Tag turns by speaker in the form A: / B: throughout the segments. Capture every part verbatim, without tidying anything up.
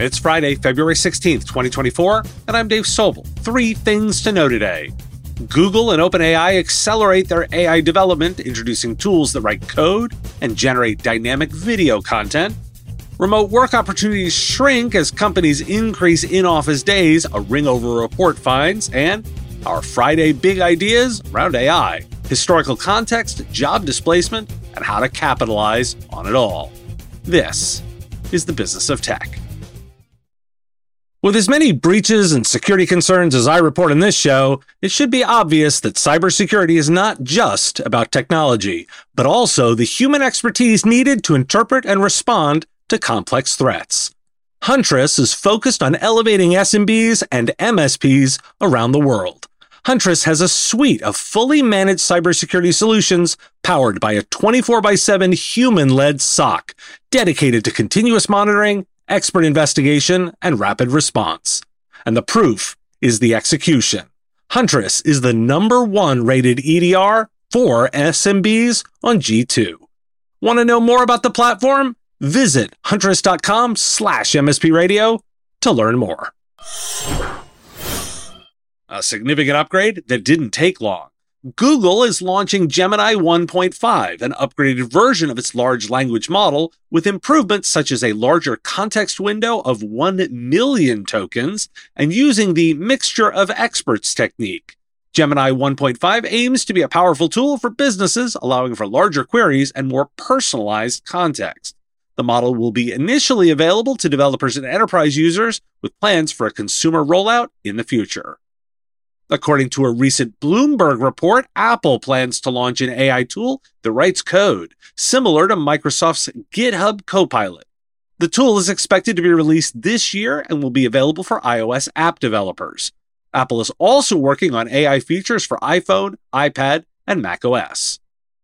A: It's Friday, February sixteenth, twenty twenty-four, and I'm Dave Sobel. Three things to know today. Google and OpenAI accelerate their A I development, introducing tools that write code and generate dynamic video content. Remote work opportunities shrink as companies increase in-office days, a Ringover report finds, and our Friday big ideas around A I, historical context, job displacement, and how to capitalize on it all. This is the Business of Tech. With as many breaches and security concerns as I report in this show, it should be obvious that cybersecurity is not just about technology, but also the human expertise needed to interpret and respond to complex threats. Huntress is focused on elevating S M Bs and M S Ps around the world. Huntress has a suite of fully managed cybersecurity solutions powered by a twenty-four by seven human-led S O C, dedicated to continuous monitoring, expert investigation, and rapid response. And the proof is the execution. Huntress is the number one rated E D R for S M Bs on G two. Want to know more about the platform? Visit huntress.com slash MSP radio to learn more. A significant upgrade that didn't take long. Google is launching Gemini one point five, an upgraded version of its large language model with improvements such as a larger context window of one million tokens and using the mixture of experts technique. Gemini one point five aims to be a powerful tool for businesses, allowing for larger queries and more personalized context. The model will be initially available to developers and enterprise users with plans for a consumer rollout in the future. According to a recent Bloomberg report, Apple plans to launch an A I tool that writes code, similar to Microsoft's GitHub Copilot. The tool is expected to be released this year and will be available for iOS app developers. Apple is also working on A I features for iPhone, iPad, and macOS.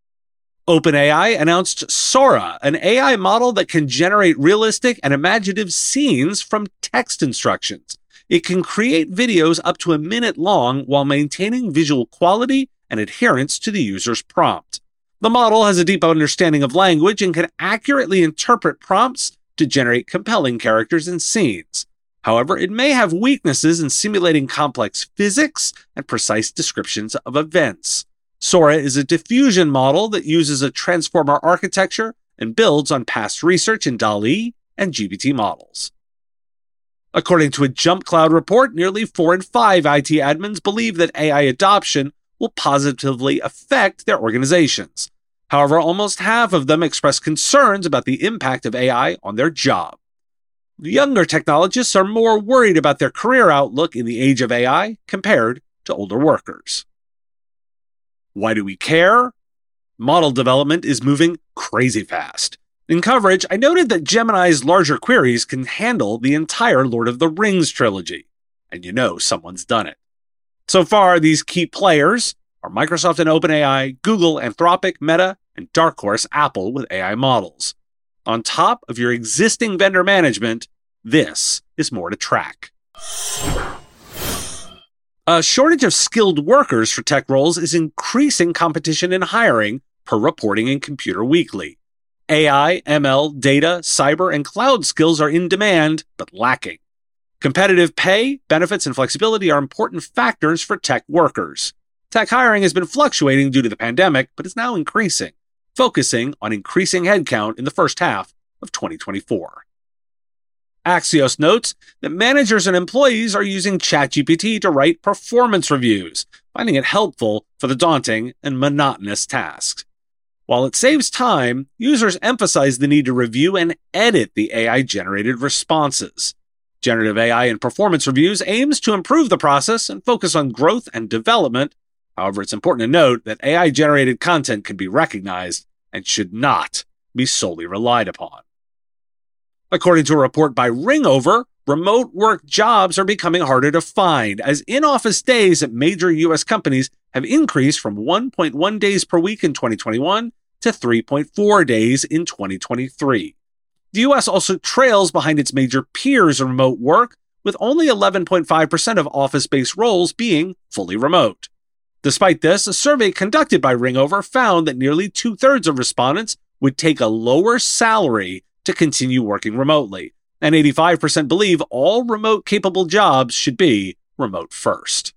A: OpenAI announced Sora, an A I model that can generate realistic and imaginative scenes from text instructions. It can create videos up to a minute long while maintaining visual quality and adherence to the user's prompt. The model has a deep understanding of language and can accurately interpret prompts to generate compelling characters and scenes. However, it may have weaknesses in simulating complex physics and precise descriptions of events. Sora is a diffusion model that uses a transformer architecture and builds on past research in DALL-E and G P T models. According to a JumpCloud report, nearly four in five I T admins believe that A I adoption will positively affect their organizations. However, almost half of them express concerns about the impact of A I on their job. Younger technologists are more worried about their career outlook in the age of A I compared to older workers. Why do we care? Model development is moving crazy fast. In coverage, I noted that Gemini's larger queries can handle the entire Lord of the Rings trilogy. And you know someone's done it. So far, these key players are Microsoft and OpenAI, Google, Anthropic, Meta, and dark horse Apple with A I models. On top of your existing vendor management, this is more to track. A shortage of skilled workers for tech roles is increasing competition in hiring, per reporting in Computer Weekly. A I, M L, data, cyber, and cloud skills are in demand, but lacking. Competitive pay, benefits, and flexibility are important factors for tech workers. Tech hiring has been fluctuating due to the pandemic, but is now increasing, focusing on increasing headcount in the first half of twenty twenty-four. Axios notes that managers and employees are using ChatGPT to write performance reviews, finding it helpful for the daunting and monotonous tasks. While it saves time, users emphasize the need to review and edit the A I-generated responses. Generative A I in performance reviews aims to improve the process and focus on growth and development. However, it's important to note that A I-generated content can be recognized and should not be solely relied upon. According to a report by Ringover, remote work jobs are becoming harder to find as in-office days at major U S companies have increased from one point one days per week in twenty twenty-one to three point four days in twenty twenty-three. The U S also trails behind its major peers in remote work, with only eleven point five percent of office-based roles being fully remote. Despite this, a survey conducted by Ringover found that nearly two-thirds of respondents would take a lower salary to continue working remotely, and eighty-five percent believe all remote-capable jobs should be remote first.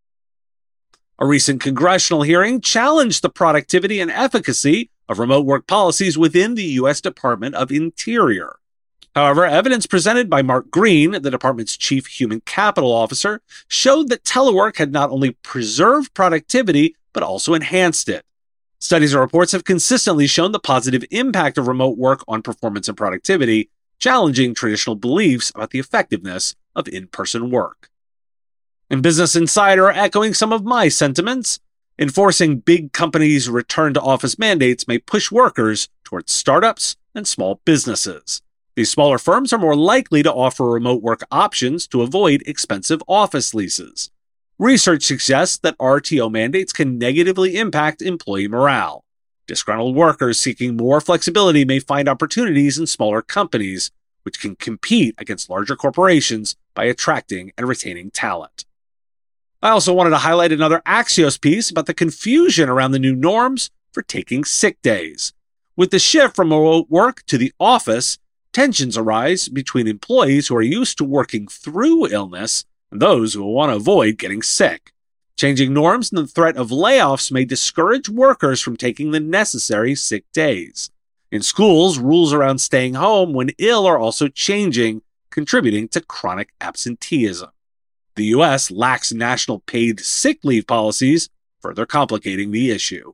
A: A recent congressional hearing challenged the productivity and efficacy of remote work policies within the U S Department of Interior. However, evidence presented by Mark Green, the department's chief human capital officer, showed that telework had not only preserved productivity, but also enhanced it. Studies and reports have consistently shown the positive impact of remote work on performance and productivity, challenging traditional beliefs about the effectiveness of in-person work. And Business Insider echoing some of my sentiments, enforcing big companies' return-to-office mandates may push workers towards startups and small businesses. These smaller firms are more likely to offer remote work options to avoid expensive office leases. Research suggests that R T O mandates can negatively impact employee morale. Disgruntled workers seeking more flexibility may find opportunities in smaller companies, which can compete against larger corporations by attracting and retaining talent. I also wanted to highlight another Axios piece about the confusion around the new norms for taking sick days. With the shift from remote work to the office, tensions arise between employees who are used to working through illness and those who want to avoid getting sick. Changing norms and the threat of layoffs may discourage workers from taking the necessary sick days. In schools, rules around staying home when ill are also changing, contributing to chronic absenteeism. The U S lacks national paid sick leave policies, further complicating the issue.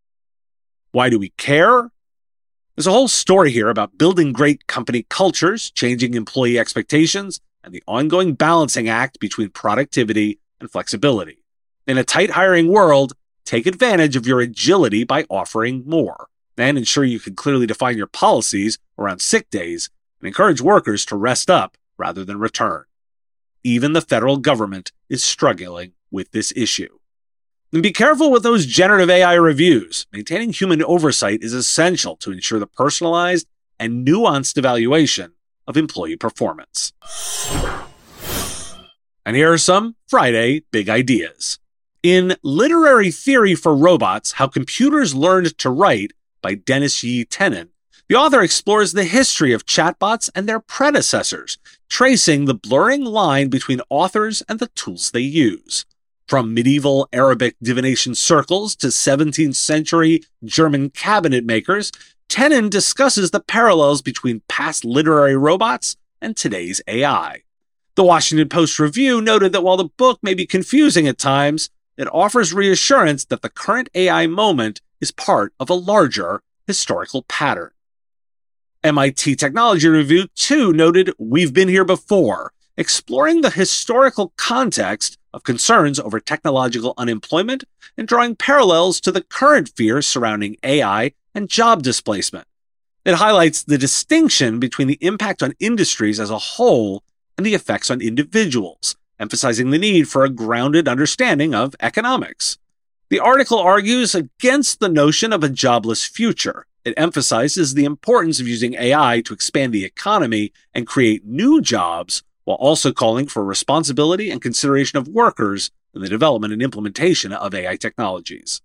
A: Why do we care? There's a whole story here about building great company cultures, changing employee expectations, and the ongoing balancing act between productivity and flexibility. In a tight hiring world, take advantage of your agility by offering more, and ensure you can clearly define your policies around sick days and encourage workers to rest up rather than return. Even the federal government is struggling with this issue. And be careful with those generative A I reviews. Maintaining human oversight is essential to ensure the personalized and nuanced evaluation of employee performance. And here are some Friday big ideas. In Literary Theory for Robots, How Computers Learned to Write by Dennis Yi Tenen, the author explores the history of chatbots and their predecessors, tracing the blurring line between authors and the tools they use. From medieval Arabic divination circles to seventeenth century German cabinet makers, Tenen discusses the parallels between past literary robots and today's A I. The Washington Post Review noted that while the book may be confusing at times, it offers reassurance that the current A I moment is part of a larger historical pattern. M I T Technology Review, too, noted We've Been Here Before, exploring the historical context of concerns over technological unemployment and drawing parallels to the current fears surrounding A I and job displacement. It highlights the distinction between the impact on industries as a whole and the effects on individuals, emphasizing the need for a grounded understanding of economics. The article argues against the notion of a jobless future. It emphasizes the importance of using A I to expand the economy and create new jobs, while also calling for responsibility and consideration of workers in the development and implementation of A I technologies.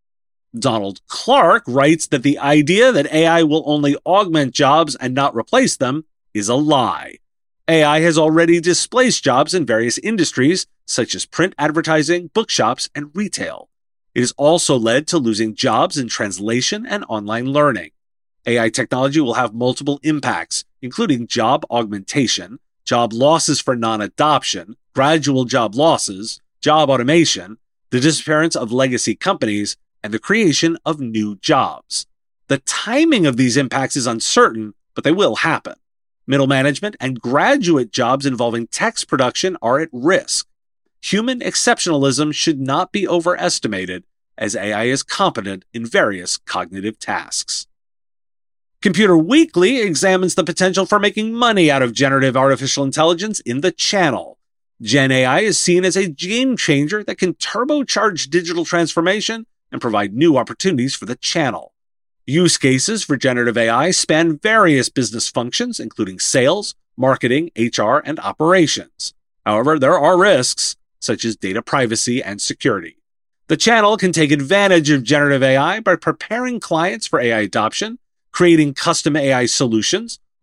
A: Donald Clark writes that the idea that A I will only augment jobs and not replace them is a lie. A I has already displaced jobs in various industries, such as print advertising, bookshops, and retail. It has also led to losing jobs in translation and online learning. A I technology will have multiple impacts, including job augmentation, job losses for non-adoption, gradual job losses, job automation, the disappearance of legacy companies, and the creation of new jobs. The timing of these impacts is uncertain, but they will happen. Middle management and graduate jobs involving text production are at risk. Human exceptionalism should not be overestimated, as A I is competent in various cognitive tasks. Computer Weekly examines the potential for making money out of generative artificial intelligence in the channel. Gen A I is seen as a game changer that can turbocharge digital transformation and provide new opportunities for the channel. Use cases for generative A I span various business functions, including sales, marketing, H R, and operations. However, there are risks, such as data privacy and security. The channel can take advantage of generative A I by preparing clients for A I adoption, creating custom A I solutions,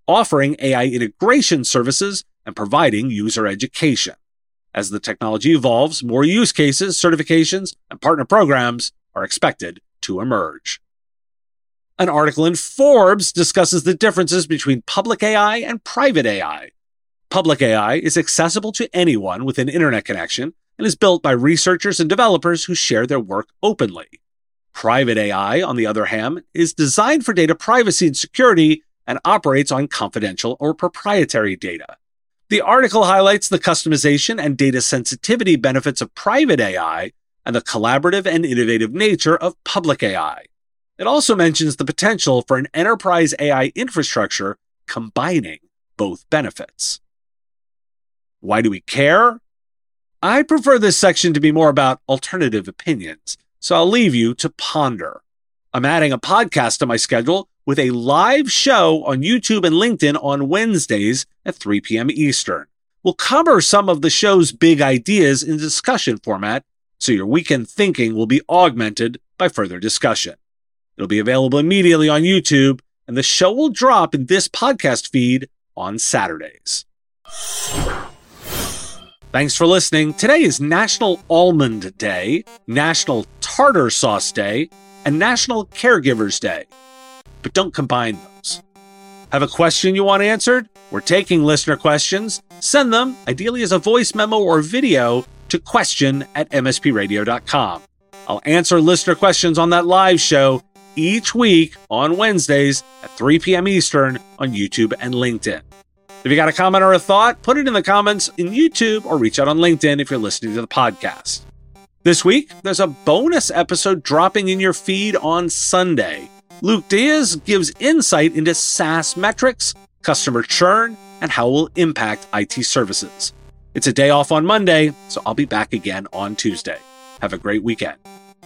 A: offering A I integration services and providing user education. As the technology evolves, more use cases, certifications, and partner programs are expected to emerge. An article in Forbes discusses the differences between public A I and private A I. Public A I is accessible to anyone with an internet connection and is built by researchers and developers who share their work openly. Private A I, on the other hand, is designed for data privacy and security and operates on confidential or proprietary data. The article highlights the customization and data sensitivity benefits of private A I and the collaborative and innovative nature of public A I. It also mentions the potential for an enterprise A I infrastructure combining both benefits. Why do we care? I prefer this section to be more about alternative opinions, so I'll leave you to ponder. I'm adding a podcast to my schedule with a live show on YouTube and LinkedIn on Wednesdays at three p.m. Eastern. We'll cover some of the show's big ideas in discussion format, so your weekend thinking will be augmented by further discussion. It'll be available immediately on YouTube, and the show will drop in this podcast feed on Saturdays. Thanks for listening. Today is National Almond Day, National Tartar Sauce Day, and National Caregivers Day. But don't combine those. Have a question you want answered? We're taking listener questions. Send them, ideally as a voice memo or video, to question at m s p radio dot com. I'll answer listener questions on that live show each week on Wednesdays at three p.m. Eastern on YouTube and LinkedIn. If you got a comment or a thought, put it in the comments in YouTube or reach out on LinkedIn if you're listening to the podcast. This week, there's a bonus episode dropping in your feed on Sunday. Luke Diaz gives insight into SaaS metrics, customer churn, and how it will impact I T services. It's a day off on Monday, so I'll be back again on Tuesday. Have a great weekend.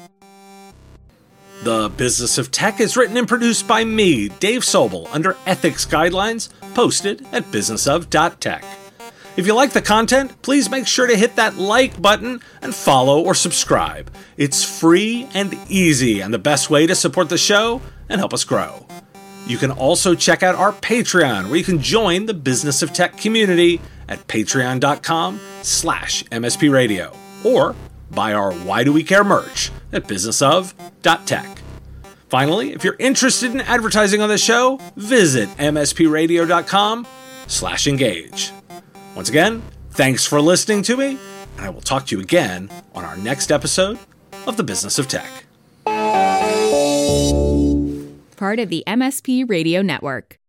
A: The Business of Tech is written and produced by me, Dave Sobel, under ethics guidelines posted at business of dot tech. If you like the content, please make sure to hit that like button and follow or subscribe. It's free and easy and the best way to support the show and help us grow. You can also check out our Patreon, where you can join the Business of Tech community at patreon dot com slash M S P radio, or buy our Why Do We Care merch at business of dot tech. Finally, if you're interested in advertising on the show, visit m s p radio dot com slash engage. Once again, thanks for listening to me, and I will talk to you again on our next episode of The Business of Tech.
B: Part of the M S P Radio Network.